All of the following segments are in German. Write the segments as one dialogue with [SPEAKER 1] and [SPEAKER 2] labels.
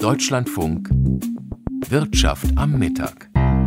[SPEAKER 1] Deutschlandfunk Wirtschaft am Mittag.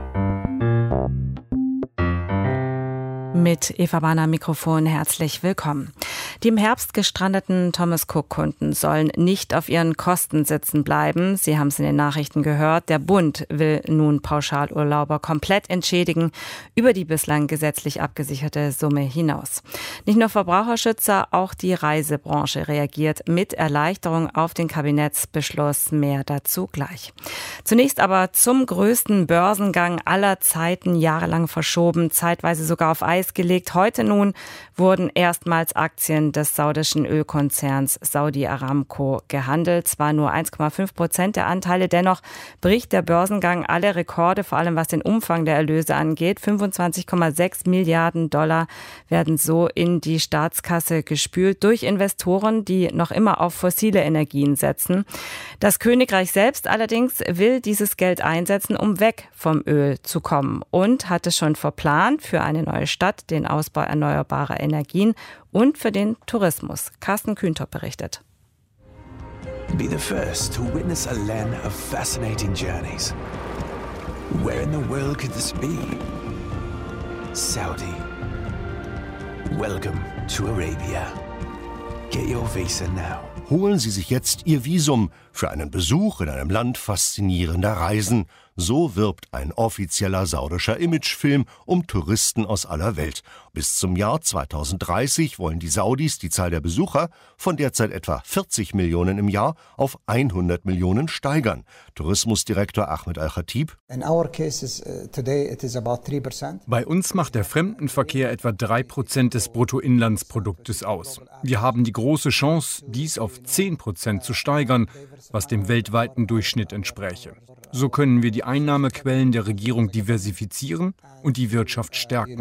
[SPEAKER 2] Mit Eva Bahner am Mikrofon herzlich willkommen. Die im Herbst gestrandeten Thomas Cook-Kunden sollen nicht auf ihren Kosten sitzen bleiben. Sie haben es in den Nachrichten gehört. Der Bund will nun Pauschalurlauber komplett entschädigen über die bislang gesetzlich abgesicherte Summe hinaus. Nicht nur Verbraucherschützer, auch die Reisebranche reagiert mit Erleichterung auf den Kabinettsbeschluss. Mehr dazu gleich. Zunächst aber zum größten Börsengang aller Zeiten, jahrelang verschoben, zeitweise sogar auf Eis gelegt. Heute nun wurden erstmals Aktien des saudischen Ölkonzerns Saudi Aramco gehandelt. Zwar nur 1,5% der Anteile, dennoch bricht der Börsengang alle Rekorde, vor allem was den Umfang der Erlöse angeht. 25,6 Milliarden Dollar werden so in die Staatskasse gespült durch Investoren, die noch immer auf fossile Energien setzen. Das Königreich selbst allerdings will dieses Geld einsetzen, um weg vom Öl zu kommen und hat es schon verplant für eine neue Stadt, den Ausbau erneuerbarer Energien und für den Tourismus. Carsten Kühntop berichtet.
[SPEAKER 3] Be the first to witness a land of fascinating journeys. Where in the world could this be? Saudi. Welcome to Arabia. Get your visa now.
[SPEAKER 4] Holen Sie sich jetzt Ihr Visum für einen Besuch in einem Land faszinierender Reisen. So wirbt ein offizieller saudischer Imagefilm um Touristen aus aller Welt. Bis zum Jahr 2030 wollen die Saudis die Zahl der Besucher von derzeit etwa 40 Millionen im Jahr auf 100 Millionen steigern. Tourismusdirektor Ahmed Al-Khatib:
[SPEAKER 5] Bei uns macht der Fremdenverkehr etwa 3% des Bruttoinlandsproduktes aus. Wir haben die große Chance, dies auf 10% zu steigern, was dem weltweiten Durchschnitt entspräche. So können wir die Einnahmequellen der Regierung diversifizieren und die Wirtschaft stärken.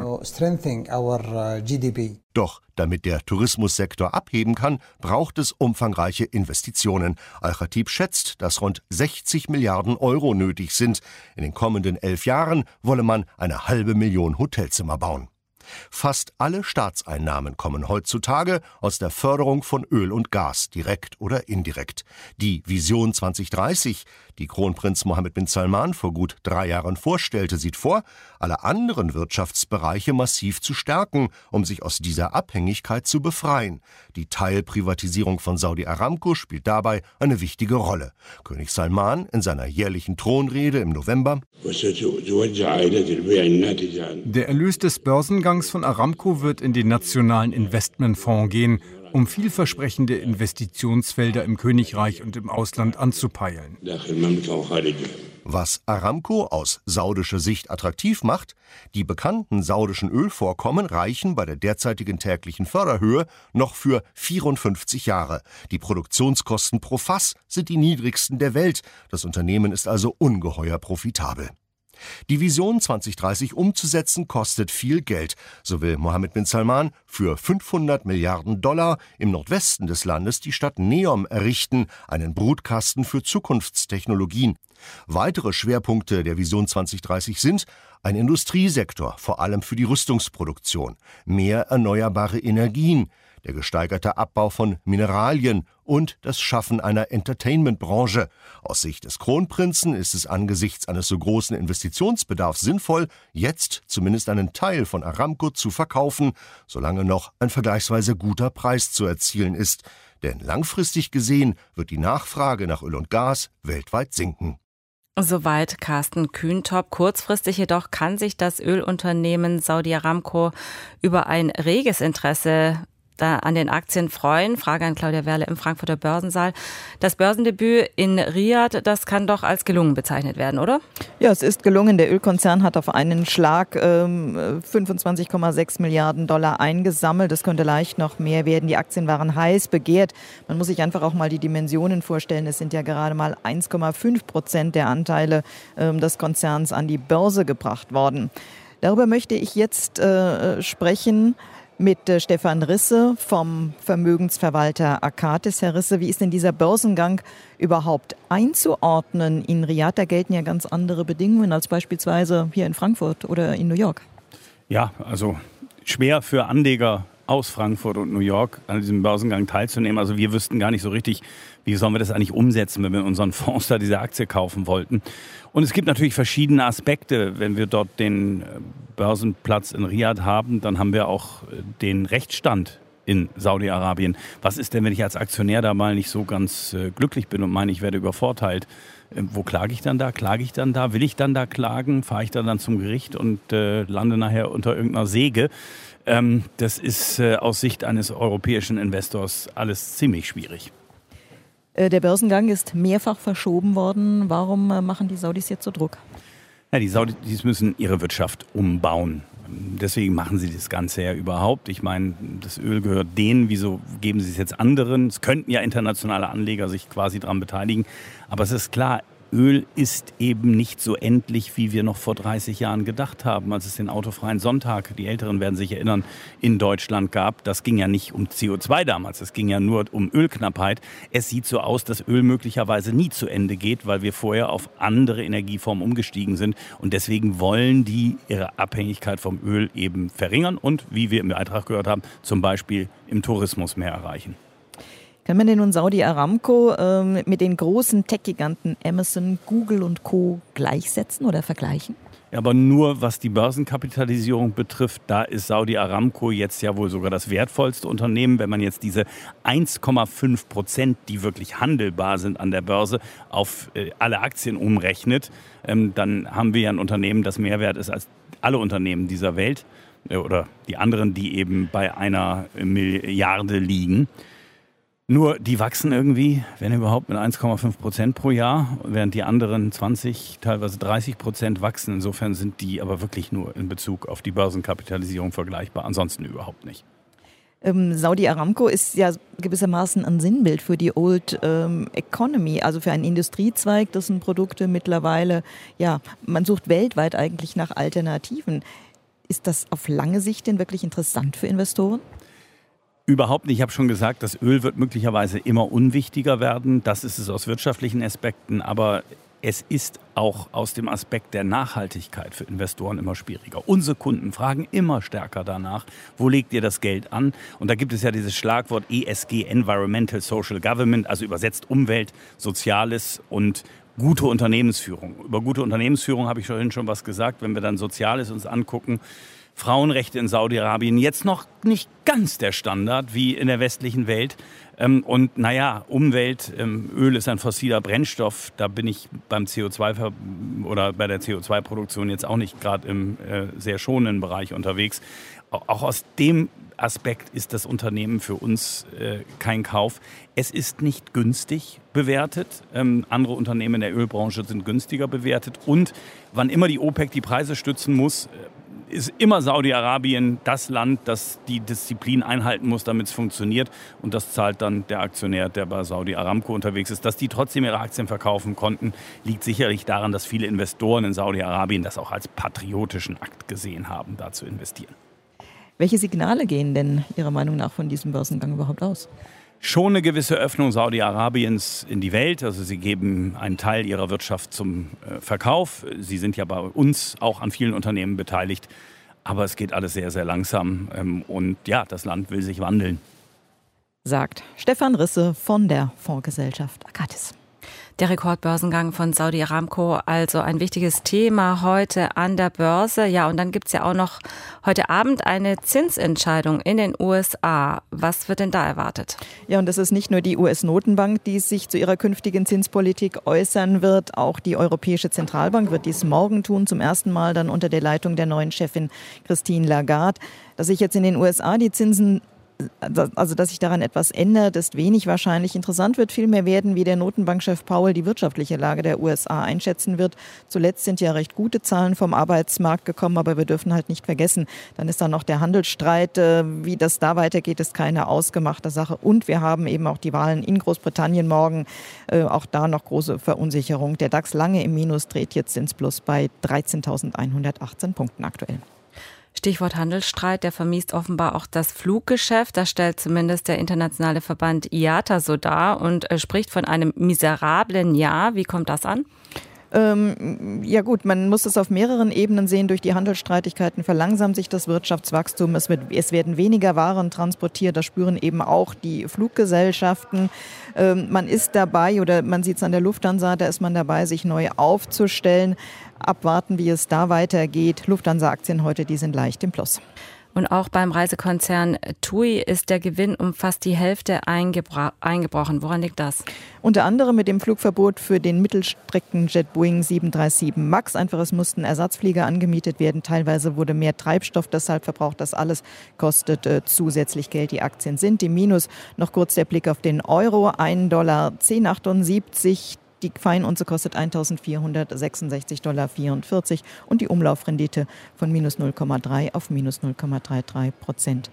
[SPEAKER 4] Doch damit der Tourismussektor abheben kann, braucht es umfangreiche Investitionen. Al-Khatib schätzt, dass rund 60 Milliarden Euro nötig sind. In den kommenden 11 Jahren wolle man 500.000 Hotelzimmer bauen. Fast alle Staatseinnahmen kommen heutzutage aus der Förderung von Öl und Gas, direkt oder indirekt. Die Vision 2030, die Kronprinz Mohammed bin Salman vor gut 3 Jahren vorstellte, sieht vor, alle anderen Wirtschaftsbereiche massiv zu stärken, um sich aus dieser Abhängigkeit zu befreien. Die Teilprivatisierung von Saudi Aramco spielt dabei eine wichtige Rolle. König Salman in seiner jährlichen Thronrede im November:
[SPEAKER 5] Der Erlös des Börsengangs von Aramco wird in den nationalen Investmentfonds gehen, um vielversprechende Investitionsfelder im Königreich und im Ausland anzupeilen.
[SPEAKER 4] Was Aramco aus saudischer Sicht attraktiv macht: die bekannten saudischen Ölvorkommen reichen bei der derzeitigen täglichen Förderhöhe noch für 54 Jahre. Die Produktionskosten pro Fass sind die niedrigsten der Welt. Das Unternehmen ist also ungeheuer profitabel. Die Vision 2030 umzusetzen kostet viel Geld. So will Mohammed bin Salman für 500 Milliarden Dollar im Nordwesten des Landes die Stadt Neom errichten, einen Brutkasten für Zukunftstechnologien. Weitere Schwerpunkte der Vision 2030 sind ein Industriesektor, vor allem für die Rüstungsproduktion, mehr erneuerbare Energien, der gesteigerte Abbau von Mineralien und das Schaffen einer Entertainment-Branche. Aus Sicht des Kronprinzen ist es angesichts eines so großen Investitionsbedarfs sinnvoll, jetzt zumindest einen Teil von Aramco zu verkaufen, solange noch ein vergleichsweise guter Preis zu erzielen ist. Denn langfristig gesehen wird die Nachfrage nach Öl und Gas weltweit sinken.
[SPEAKER 2] Soweit Carsten Kühntop. Kurzfristig jedoch kann sich das Ölunternehmen Saudi Aramco über ein reges Interesse da an den Aktien freuen. Frage an Claudia Werle im Frankfurter Börsensaal. Das Börsendebüt in Riyadh, das kann doch als gelungen bezeichnet werden, oder?
[SPEAKER 6] Ja, es ist gelungen. Der Ölkonzern hat auf einen Schlag 25,6 Milliarden Dollar eingesammelt. Das könnte leicht noch mehr werden. Die Aktien waren heiß begehrt. Man muss sich einfach auch mal die Dimensionen vorstellen. Es sind ja gerade mal 1,5% der Anteile des Konzerns an die Börse gebracht worden. Darüber möchte ich jetzt sprechen mit Stefan Risse vom Vermögensverwalter Akatis. Herr Risse, wie ist denn dieser Börsengang überhaupt einzuordnen? In Riyadh, da gelten ja ganz andere Bedingungen als beispielsweise hier in Frankfurt oder in New York.
[SPEAKER 7] Ja, also schwer für Anleger aus Frankfurt und New York an diesem Börsengang teilzunehmen. Also wir wüssten gar nicht so richtig, wie sollen wir das eigentlich umsetzen, wenn wir in unseren Fonds da diese Aktie kaufen wollten. Und es gibt natürlich verschiedene Aspekte. Wenn wir dort den Börsenplatz in Riyadh haben, dann haben wir auch den Rechtsstand in Saudi-Arabien. Was ist denn, wenn ich als Aktionär da mal nicht so ganz glücklich bin und meine, ich werde übervorteilt? Wo klage ich dann da? Klage ich dann da? Will ich dann da klagen? Fahre ich dann zum Gericht und lande nachher unter irgendeiner Säge? Das ist aus Sicht eines europäischen Investors alles ziemlich schwierig.
[SPEAKER 6] Der Börsengang ist mehrfach verschoben worden. Warum machen die Saudis jetzt so Druck?
[SPEAKER 7] Ja, die Saudis müssen ihre Wirtschaft umbauen. Deswegen machen sie das Ganze ja überhaupt. Ich meine, das Öl gehört denen. Wieso geben sie es jetzt anderen? Es könnten ja internationale Anleger sich quasi daran beteiligen. Aber es ist klar, Öl ist eben nicht so endlich, wie wir noch vor 30 Jahren gedacht haben, als es den autofreien Sonntag, die Älteren werden sich erinnern, in Deutschland gab. Das ging ja nicht um CO2 damals, es ging ja nur um Ölknappheit. Es sieht so aus, dass Öl möglicherweise nie zu Ende geht, weil wir vorher auf andere Energieformen umgestiegen sind. Und deswegen wollen die ihre Abhängigkeit vom Öl eben verringern und, wie wir im Beitrag gehört haben, zum Beispiel im Tourismus mehr erreichen.
[SPEAKER 6] Kann man denn nun Saudi Aramco mit den großen Tech-Giganten Amazon, Google und Co. gleichsetzen oder vergleichen?
[SPEAKER 7] Ja, aber nur was die Börsenkapitalisierung betrifft, da ist Saudi Aramco jetzt ja wohl sogar das wertvollste Unternehmen. Wenn man jetzt diese 1,5%, die wirklich handelbar sind an der Börse, auf alle Aktien umrechnet, dann haben wir ja ein Unternehmen, das mehr wert ist als alle Unternehmen dieser Welt oder die anderen, die eben bei 1 Milliarde liegen. Nur die wachsen irgendwie, wenn überhaupt, mit 1,5% pro Jahr, während die anderen 20, teilweise 30% wachsen. Insofern sind die aber wirklich nur in Bezug auf die Börsenkapitalisierung vergleichbar, ansonsten überhaupt nicht.
[SPEAKER 6] Saudi Aramco ist ja gewissermaßen ein Sinnbild für die Old Economy, also für einen Industriezweig, dessen Produkte mittlerweile, ja, man sucht weltweit eigentlich nach Alternativen. Ist das auf lange Sicht denn wirklich interessant für Investoren?
[SPEAKER 7] Überhaupt nicht. Ich habe schon gesagt, das Öl wird möglicherweise immer unwichtiger werden. Das ist es aus wirtschaftlichen Aspekten. Aber es ist auch aus dem Aspekt der Nachhaltigkeit für Investoren immer schwieriger. Unsere Kunden fragen immer stärker danach, wo legt ihr das Geld an? Und da gibt es ja dieses Schlagwort ESG, Environmental Social Government, also übersetzt Umwelt, Soziales und gute Unternehmensführung. Über gute Unternehmensführung habe ich vorhin schon was gesagt. Wenn wir dann Soziales uns angucken, Frauenrechte in Saudi-Arabien jetzt noch nicht ganz der Standard wie in der westlichen Welt. Und naja, Umwelt, Öl ist ein fossiler Brennstoff. Da bin ich beim CO2 oder bei der CO2-Produktion jetzt auch nicht gerade im sehr schonenden Bereich unterwegs. Auch aus dem Aspekt ist das Unternehmen für uns kein Kauf. Es ist nicht günstig bewertet. Andere Unternehmen in der Ölbranche sind günstiger bewertet. Und wann immer die OPEC die Preise stützen muss, ist immer Saudi-Arabien das Land, das die Disziplin einhalten muss, damit es funktioniert. Und das zahlt dann der Aktionär, der bei Saudi Aramco unterwegs ist. Dass die trotzdem ihre Aktien verkaufen konnten, liegt sicherlich daran, dass viele Investoren in Saudi-Arabien das auch als patriotischen Akt gesehen haben, da zu investieren.
[SPEAKER 6] Welche Signale gehen denn Ihrer Meinung nach von diesem Börsengang überhaupt aus?
[SPEAKER 7] Schon eine gewisse Öffnung Saudi-Arabiens in die Welt. Also sie geben einen Teil ihrer Wirtschaft zum Verkauf. Sie sind ja bei uns auch an vielen Unternehmen beteiligt. Aber es geht alles sehr, sehr langsam. Und ja, das Land will sich wandeln.
[SPEAKER 6] Sagt Stefan Risse von der Fondsgesellschaft Akatis.
[SPEAKER 2] Der Rekordbörsengang von Saudi Aramco, also ein wichtiges Thema heute an der Börse. Ja, und dann gibt's ja auch noch heute Abend eine Zinsentscheidung in den USA. Was wird denn da erwartet?
[SPEAKER 6] Ja, und das ist nicht nur die US-Notenbank, die sich zu ihrer künftigen Zinspolitik äußern wird. Auch die Europäische Zentralbank wird dies morgen tun, zum ersten Mal dann unter der Leitung der neuen Chefin Christine Lagarde. Dass sich jetzt in den USA die Zinsen dass sich daran etwas ändert, ist wenig wahrscheinlich. Interessant wird vielmehr werden, wie der Notenbankchef Powell die wirtschaftliche Lage der USA einschätzen wird. Zuletzt sind ja recht gute Zahlen vom Arbeitsmarkt gekommen, aber wir dürfen halt nicht vergessen, dann ist da noch der Handelsstreit. Wie das da weitergeht, ist keine ausgemachte Sache. Und wir haben eben auch die Wahlen in Großbritannien morgen. Auch da noch große Verunsicherung. Der DAX lange im Minus, dreht jetzt ins Plus bei 13.118 Punkten aktuell.
[SPEAKER 2] Stichwort Handelsstreit, der vermiest offenbar auch das Fluggeschäft. Das stellt zumindest der internationale Verband IATA so dar und spricht von einem miserablen Jahr. Wie kommt das an?
[SPEAKER 6] Ja gut, man muss es auf mehreren Ebenen sehen. Durch die Handelsstreitigkeiten verlangsamt sich das Wirtschaftswachstum. Es werden weniger Waren transportiert. Das spüren eben auch die Fluggesellschaften. Man ist dabei, oder man sieht es an der Lufthansa, da ist man dabei, sich neu aufzustellen. Abwarten, wie es da weitergeht. Lufthansa-Aktien heute, die sind leicht im Plus.
[SPEAKER 2] Und auch beim Reisekonzern TUI ist der Gewinn um fast die Hälfte eingebrochen. Woran liegt das?
[SPEAKER 6] Unter anderem mit dem Flugverbot für den Mittelstreckenjet Boeing 737 MAX. Einfach, es mussten Ersatzflieger angemietet werden. Teilweise wurde mehr Treibstoff deshalb verbraucht. Das alles kostet zusätzlich Geld. Die Aktien sind im Minus. Noch kurz der Blick auf den Euro. $1,1078. Die Feinunze kostet $1.466,44 und die Umlaufrendite von minus 0,3 auf minus 0,33%.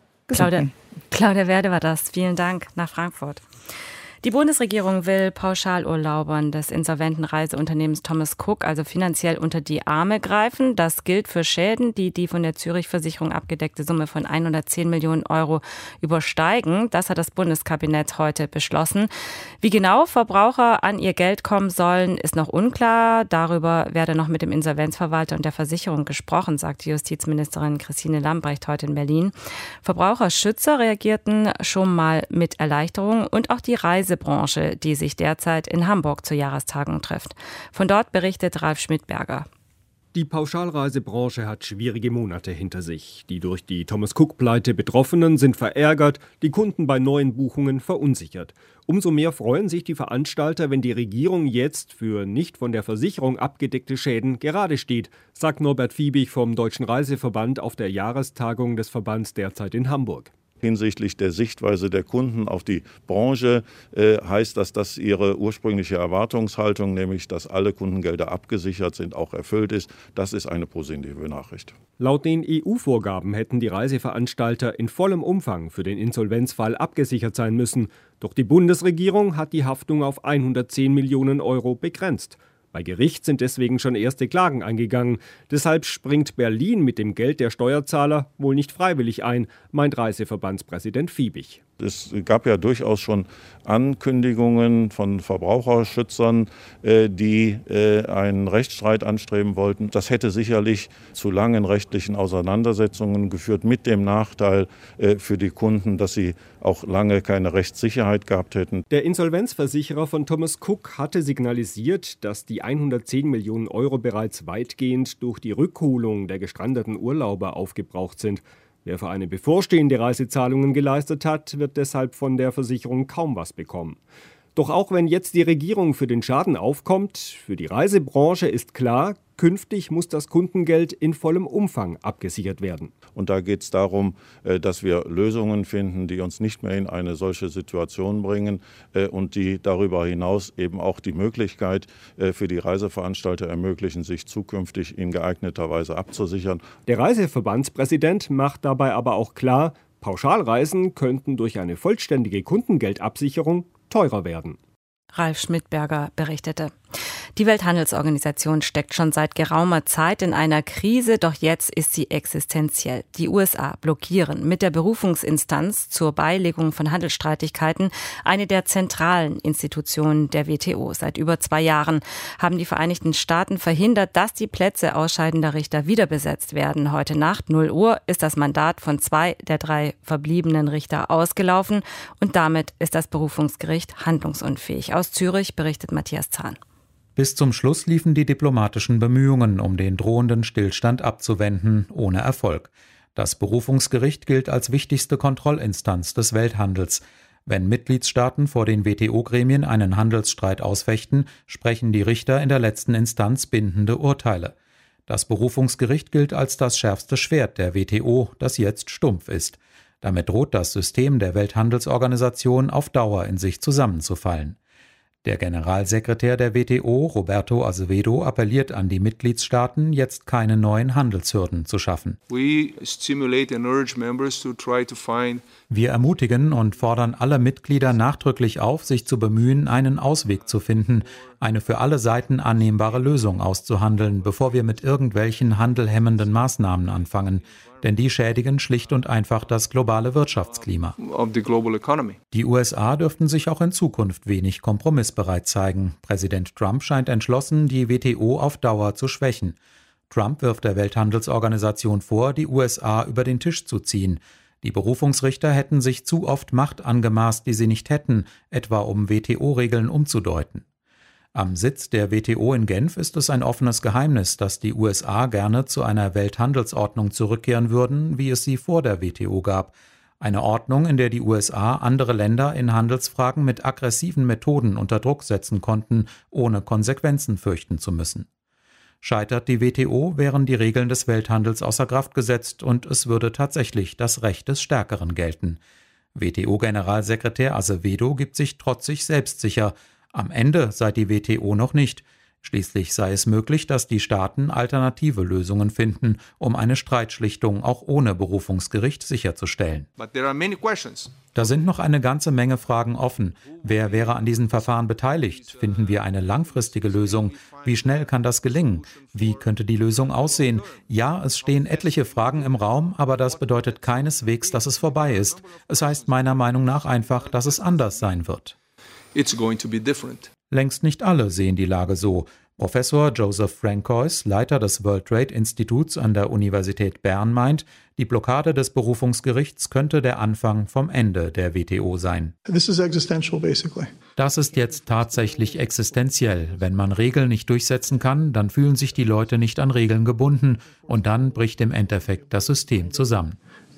[SPEAKER 2] Claudia Werde war das. Vielen Dank nach Frankfurt. Die Bundesregierung will Pauschalurlaubern des insolventen Reiseunternehmens Thomas Cook also finanziell unter die Arme greifen. Das gilt für Schäden, die von der Zürich-Versicherung abgedeckte Summe von 110 Millionen Euro übersteigen. Das hat das Bundeskabinett heute beschlossen. Wie genau Verbraucher an ihr Geld kommen sollen, ist noch unklar. Darüber werde noch mit dem Insolvenzverwalter und der Versicherung gesprochen, sagte Justizministerin Christine Lambrecht heute in Berlin. Verbraucherschützer reagierten schon mal mit Erleichterung und auch die Reisebranche, die sich derzeit in Hamburg zur Jahrestagung trifft. Von dort berichtet Ralf Schmidberger.
[SPEAKER 8] Die Pauschalreisebranche hat schwierige Monate hinter sich. Die durch die Thomas-Cook-Pleite Betroffenen sind verärgert, die Kunden bei neuen Buchungen verunsichert. Umso mehr freuen sich die Veranstalter, wenn die Regierung jetzt für nicht von der Versicherung abgedeckte Schäden gerade steht, sagt Norbert Fiebig vom Deutschen Reiseverband auf der Jahrestagung des Verbands derzeit in Hamburg.
[SPEAKER 9] Hinsichtlich der Sichtweise der Kunden auf die Branche heißt das, dass ihre ursprüngliche Erwartungshaltung, nämlich dass alle Kundengelder abgesichert sind, auch erfüllt ist. Das ist eine positive Nachricht.
[SPEAKER 8] Laut den EU-Vorgaben hätten die Reiseveranstalter in vollem Umfang für den Insolvenzfall abgesichert sein müssen. Doch die Bundesregierung hat die Haftung auf 110 Millionen Euro begrenzt. Bei Gericht sind deswegen schon erste Klagen eingegangen. Deshalb springt Berlin mit dem Geld der Steuerzahler wohl nicht freiwillig ein, meint Reisevverbandspräsident Fiebig.
[SPEAKER 9] Es gab ja durchaus schon Ankündigungen von Verbraucherschützern, die einen Rechtsstreit anstreben wollten. Das hätte sicherlich zu langen rechtlichen Auseinandersetzungen geführt, mit dem Nachteil für die Kunden, dass sie auch lange keine Rechtssicherheit gehabt hätten.
[SPEAKER 8] Der Insolvenzversicherer von Thomas Cook hatte signalisiert, dass die 110 Millionen Euro bereits weitgehend durch die Rückholung der gestrandeten Urlauber aufgebraucht sind. Wer für eine bevorstehende Reise Zahlungen geleistet hat, wird deshalb von der Versicherung kaum was bekommen. Doch auch wenn jetzt die Regierung für den Schaden aufkommt, für die Reisebranche ist klar, künftig muss das Kundengeld in vollem Umfang abgesichert werden.
[SPEAKER 9] Und da geht es darum, dass wir Lösungen finden, die uns nicht mehr in eine solche Situation bringen und die darüber hinaus eben auch die Möglichkeit für die Reiseveranstalter ermöglichen, sich zukünftig in geeigneter Weise abzusichern.
[SPEAKER 8] Der Reiseverbandspräsident macht dabei aber auch klar, Pauschalreisen könnten durch eine vollständige Kundengeldabsicherung teurer werden.
[SPEAKER 2] Ralf Schmidberger berichtete. Die Welthandelsorganisation steckt schon seit geraumer Zeit in einer Krise, doch jetzt ist sie existenziell. Die USA blockieren mit der Berufungsinstanz zur Beilegung von Handelsstreitigkeiten eine der zentralen Institutionen der WTO. Seit über 2 Jahren haben die Vereinigten Staaten verhindert, dass die Plätze ausscheidender Richter wieder besetzt werden. Heute Nacht 0 Uhr ist das Mandat von 2 der 3 verbliebenen Richter ausgelaufen und damit ist das Berufungsgericht handlungsunfähig. Aus Zürich berichtet Matthias Zahn.
[SPEAKER 10] Bis zum Schluss liefen die diplomatischen Bemühungen, um den drohenden Stillstand abzuwenden, ohne Erfolg. Das Berufungsgericht gilt als wichtigste Kontrollinstanz des Welthandels. Wenn Mitgliedstaaten vor den WTO-Gremien einen Handelsstreit ausfechten, sprechen die Richter in der letzten Instanz bindende Urteile. Das Berufungsgericht gilt als das schärfste Schwert der WTO, das jetzt stumpf ist. Damit droht das System der Welthandelsorganisation auf Dauer in sich zusammenzufallen. Der Generalsekretär der WTO, Roberto Azevedo, appelliert an die Mitgliedstaaten, jetzt keine neuen Handelshürden zu schaffen.
[SPEAKER 11] Wir
[SPEAKER 10] Wir ermutigen und fordern alle Mitglieder nachdrücklich auf, sich zu bemühen, einen Ausweg zu finden, eine für alle Seiten annehmbare Lösung auszuhandeln, bevor wir mit irgendwelchen handelhemmenden Maßnahmen anfangen. Denn die schädigen schlicht und einfach das globale Wirtschaftsklima. Die USA dürften sich auch in Zukunft wenig kompromissbereit zeigen. Präsident Trump scheint entschlossen, die WTO auf Dauer zu schwächen. Trump wirft der Welthandelsorganisation vor, die USA über den Tisch zu ziehen. Die Berufungsrichter hätten sich zu oft Macht angemaßt, die sie nicht hätten, etwa um WTO-Regeln umzudeuten. Am Sitz der WTO in Genf ist es ein offenes Geheimnis, dass die USA gerne zu einer Welthandelsordnung zurückkehren würden, wie es sie vor der WTO gab. Eine Ordnung, in der die USA andere Länder in Handelsfragen mit aggressiven Methoden unter Druck setzen konnten, ohne Konsequenzen fürchten zu müssen. Scheitert die WTO, wären die Regeln des Welthandels außer Kraft gesetzt und es würde tatsächlich das Recht des Stärkeren gelten. WTO-Generalsekretär Azevedo gibt sich trotzig selbstsicher. Am Ende sei die WTO noch nicht. Schließlich sei es möglich, dass die Staaten alternative Lösungen finden, um eine Streitschlichtung auch ohne Berufungsgericht sicherzustellen. Da sind noch eine ganze Menge Fragen offen. Wer wäre an diesen Verfahren beteiligt? Finden wir eine langfristige Lösung? Wie schnell kann das gelingen? Wie könnte die Lösung aussehen? Ja, es stehen etliche Fragen im Raum, aber das bedeutet keineswegs, dass es vorbei ist. Es heißt meiner Meinung nach einfach, dass es anders sein wird.
[SPEAKER 11] It's going to be different.
[SPEAKER 10] Längst nicht alle sehen die Lage so. Professor Joseph Francois, Leiter des World Trade Instituts an der Universität Bern, meint, die Blockade des Berufungsgerichts könnte der Anfang vom Ende der WTO sein. Das ist jetzt tatsächlich existenziell. Wenn man Regeln nicht durchsetzen kann, dann fühlen sich die Leute nicht an Regeln gebunden und dann bricht im Endeffekt das System zusammen.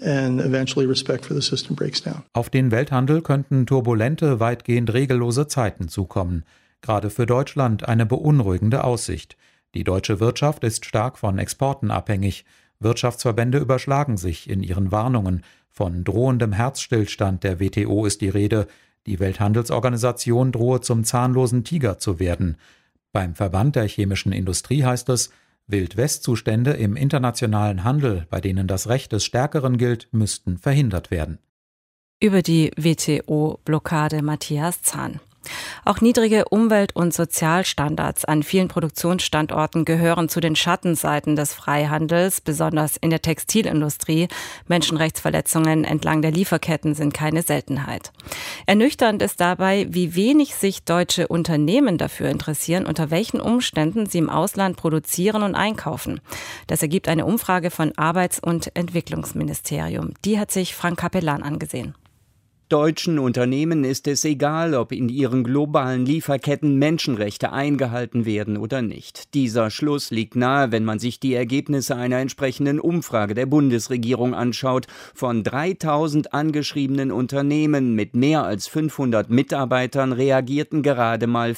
[SPEAKER 10] Auf den Welthandel könnten turbulente, weitgehend regellose Zeiten zukommen. Gerade für Deutschland eine beunruhigende Aussicht. Die deutsche Wirtschaft ist stark von Exporten abhängig. Wirtschaftsverbände überschlagen sich in ihren Warnungen. Von drohendem Herzstillstand der WTO ist die Rede. Die Welthandelsorganisation drohe zum zahnlosen Tiger zu werden. Beim Verband der chemischen Industrie heißt es, Wild-West-Zustände im internationalen Handel, bei denen das Recht des Stärkeren gilt, müssten verhindert werden.
[SPEAKER 2] Über die WTO-Blockade Matthias Zahn. Auch niedrige Umwelt- und Sozialstandards an vielen Produktionsstandorten gehören zu den Schattenseiten des Freihandels, besonders in der Textilindustrie. Menschenrechtsverletzungen entlang der Lieferketten sind keine Seltenheit. Ernüchternd ist dabei, wie wenig sich deutsche Unternehmen dafür interessieren, unter welchen Umständen sie im Ausland produzieren und einkaufen. Das ergibt eine Umfrage von Arbeits- und Entwicklungsministerium. Die hat sich Frank Capellan angesehen.
[SPEAKER 12] Deutschen Unternehmen ist es egal, ob in ihren globalen Lieferketten Menschenrechte eingehalten werden oder nicht. Dieser Schluss liegt nahe, wenn man sich die Ergebnisse einer entsprechenden Umfrage der Bundesregierung anschaut. Von 3000 angeschriebenen Unternehmen mit mehr als 500 Mitarbeitern reagierten gerade mal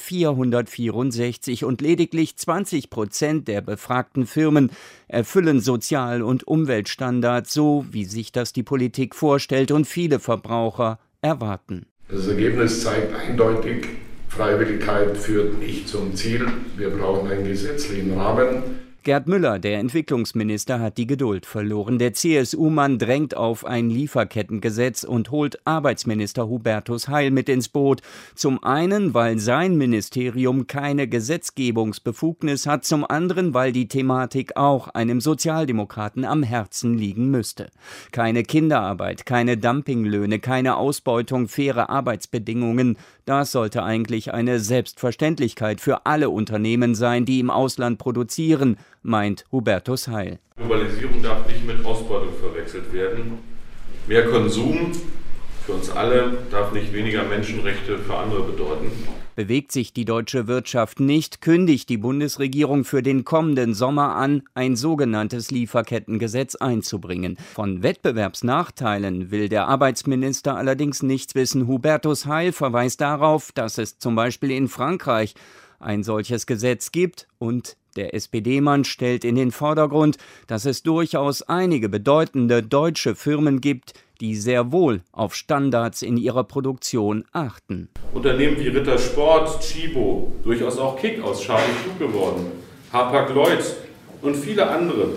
[SPEAKER 12] 464 und lediglich 20% der befragten Firmen erfüllen Sozial- und Umweltstandards so, wie sich das die Politik vorstellt und viele Verbraucher erwarten.
[SPEAKER 13] Das Ergebnis zeigt eindeutig, Freiwilligkeit führt nicht zum Ziel. Wir brauchen einen gesetzlichen Rahmen.
[SPEAKER 12] Gerd Müller, der Entwicklungsminister, hat die Geduld verloren. Der CSU-Mann drängt auf ein Lieferkettengesetz und holt Arbeitsminister Hubertus Heil mit ins Boot. Zum einen, weil sein Ministerium keine Gesetzgebungsbefugnis hat, zum anderen, weil die Thematik auch einem Sozialdemokraten am Herzen liegen müsste. Keine Kinderarbeit, keine Dumpinglöhne, keine Ausbeutung, faire Arbeitsbedingungen. Das sollte eigentlich eine Selbstverständlichkeit für alle Unternehmen sein, die im Ausland produzieren, meint Hubertus Heil.
[SPEAKER 14] Globalisierung darf nicht mit Ausbeutung verwechselt werden. Mehr Konsum für uns alle darf nicht weniger Menschenrechte für andere bedeuten.
[SPEAKER 12] Bewegt sich die deutsche Wirtschaft nicht, kündigt die Bundesregierung für den kommenden Sommer an, ein sogenanntes Lieferkettengesetz einzubringen. Von Wettbewerbsnachteilen will der Arbeitsminister allerdings nichts wissen. Hubertus Heil verweist darauf, dass es zum Beispiel in Frankreich ein solches Gesetz gibt und der SPD-Mann stellt in den Vordergrund, dass es durchaus einige bedeutende deutsche Firmen gibt, die sehr wohl auf Standards in ihrer Produktion achten.
[SPEAKER 14] Unternehmen wie Rittersport, Tchibo, durchaus auch Kick aus Schal und Klug geworden, Hapag-Lloyd und viele andere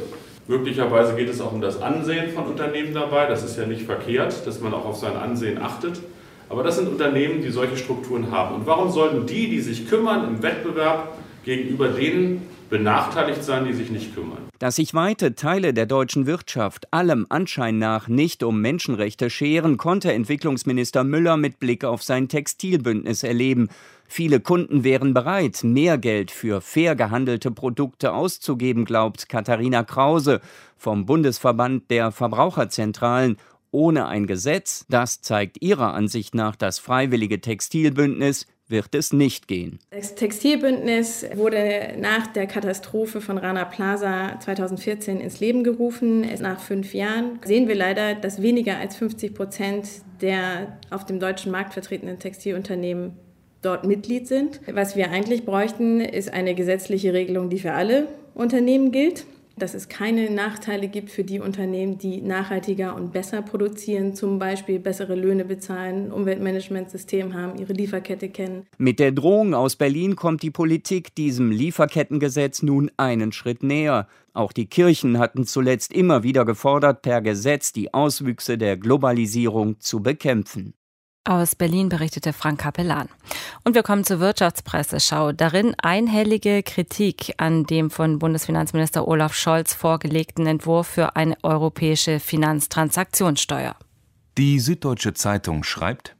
[SPEAKER 14] Möglicherweise geht es auch um das Ansehen von Unternehmen dabei. Das ist ja nicht verkehrt, dass man auch auf sein Ansehen achtet. Aber das sind Unternehmen, die solche Strukturen haben. Und warum sollten die sich kümmern, im Wettbewerb gegenüber denen benachteiligt sein, die sich nicht kümmern?
[SPEAKER 12] Dass sich weite Teile der deutschen Wirtschaft allem Anschein nach nicht um Menschenrechte scheren, konnte Entwicklungsminister Müller mit Blick auf sein Textilbündnis erleben. Viele Kunden wären bereit, mehr Geld für fair gehandelte Produkte auszugeben, glaubt Katharina Krause vom Bundesverband der Verbraucherzentralen. Ohne ein Gesetz, das zeigt ihrer Ansicht nach das freiwillige Textilbündnis, wird es nicht gehen.
[SPEAKER 15] Das Textilbündnis wurde nach der Katastrophe von Rana Plaza 2014 ins Leben gerufen. Nach 5 Jahren sehen wir leider, dass weniger als 50% der auf dem deutschen Markt vertretenen Textilunternehmen dort Mitglied sind. Was wir eigentlich bräuchten, ist eine gesetzliche Regelung, die für alle Unternehmen gilt. Dass es keine Nachteile gibt für die Unternehmen, die nachhaltiger und besser produzieren, zum Beispiel bessere Löhne bezahlen, ein Umweltmanagementsystem haben, ihre Lieferkette kennen.
[SPEAKER 12] Mit der Drohung aus Berlin kommt die Politik diesem Lieferkettengesetz nun einen Schritt näher. Auch die Kirchen hatten zuletzt immer wieder gefordert, per Gesetz die Auswüchse der Globalisierung zu bekämpfen.
[SPEAKER 2] Aus Berlin berichtete Frank Capellan. Und wir kommen zur Wirtschaftspresseschau. Darin einhellige Kritik an dem von Bundesfinanzminister Olaf Scholz vorgelegten Entwurf für eine europäische Finanztransaktionssteuer.
[SPEAKER 1] Die Süddeutsche Zeitung schreibt: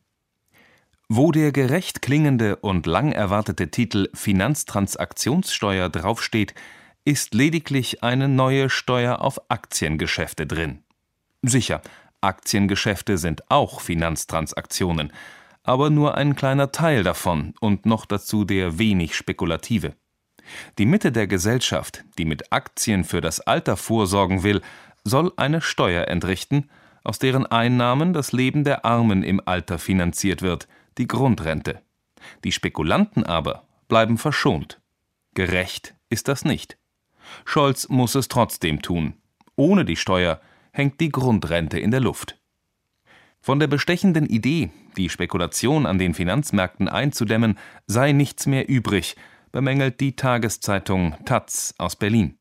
[SPEAKER 1] Wo der gerecht klingende und lang erwartete Titel Finanztransaktionssteuer draufsteht, ist lediglich eine neue Steuer auf Aktiengeschäfte drin. Sicher, Aktiengeschäfte sind auch Finanztransaktionen, aber nur ein kleiner Teil davon und noch dazu der wenig spekulative. Die Mitte der Gesellschaft, die mit Aktien für das Alter vorsorgen will, soll eine Steuer entrichten, aus deren Einnahmen das Leben der Armen im Alter finanziert wird, die Grundrente. Die Spekulanten aber bleiben verschont. Gerecht ist das nicht. Scholz muss es trotzdem tun. Ohne die Steuer hängt die Grundrente in der Luft. Von der bestechenden Idee, die Spekulation an den Finanzmärkten einzudämmen, sei nichts mehr übrig, bemängelt die Tageszeitung taz aus Berlin.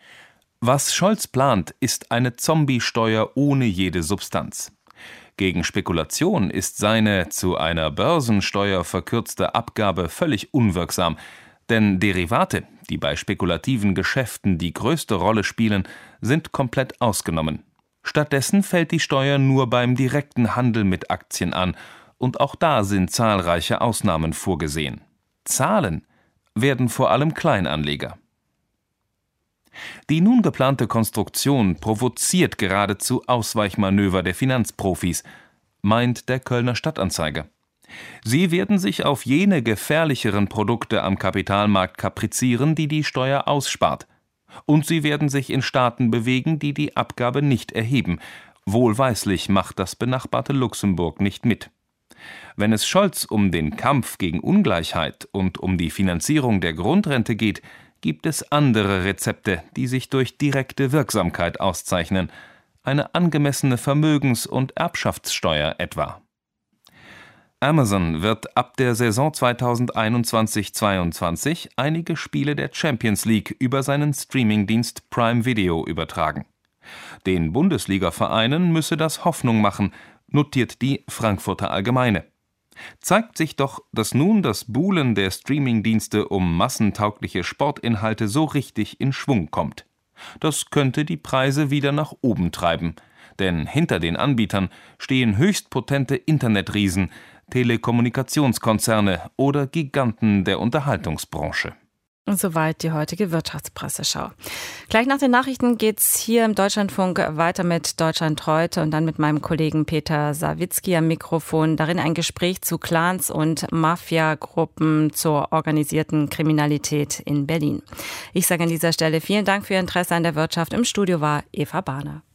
[SPEAKER 1] Was Scholz plant, ist eine Zombie-Steuer ohne jede Substanz. Gegen Spekulation ist seine zu einer Börsensteuer verkürzte Abgabe völlig unwirksam, denn Derivate, die bei spekulativen Geschäften die größte Rolle spielen, sind komplett ausgenommen. Stattdessen fällt die Steuer nur beim direkten Handel mit Aktien an, und auch da sind zahlreiche Ausnahmen vorgesehen. Zahlen werden vor allem Kleinanleger. Die nun geplante Konstruktion provoziert geradezu Ausweichmanöver der Finanzprofis, meint der Kölner Stadtanzeiger. Sie werden sich auf jene gefährlicheren Produkte am Kapitalmarkt kaprizieren, die die Steuer ausspart. Und sie werden sich in Staaten bewegen, die die Abgabe nicht erheben. Wohlweislich macht das benachbarte Luxemburg nicht mit. Wenn es Scholz um den Kampf gegen Ungleichheit und um die Finanzierung der Grundrente geht, gibt es andere Rezepte, die sich durch direkte Wirksamkeit auszeichnen. Eine angemessene Vermögens- und Erbschaftssteuer etwa. Amazon wird ab der Saison 2021/22 einige Spiele der Champions League über seinen Streamingdienst Prime Video übertragen. Den Bundesliga-Vereinen müsse das Hoffnung machen, notiert die Frankfurter Allgemeine. Zeigt sich doch, dass nun das Buhlen der Streamingdienste um massentaugliche Sportinhalte so richtig in Schwung kommt. Das könnte die Preise wieder nach oben treiben, denn hinter den Anbietern stehen höchst potente Internetriesen, Telekommunikationskonzerne oder Giganten der Unterhaltungsbranche.
[SPEAKER 2] Und soweit die heutige Wirtschaftspresseschau. Gleich nach den Nachrichten geht's hier im Deutschlandfunk weiter mit Deutschland heute und dann mit meinem Kollegen Peter Sawicki am Mikrofon. Darin ein Gespräch zu Clans und Mafiagruppen zur organisierten Kriminalität in Berlin. Ich sage an dieser Stelle vielen Dank für Ihr Interesse an der Wirtschaft. Im Studio war Eva Bahner.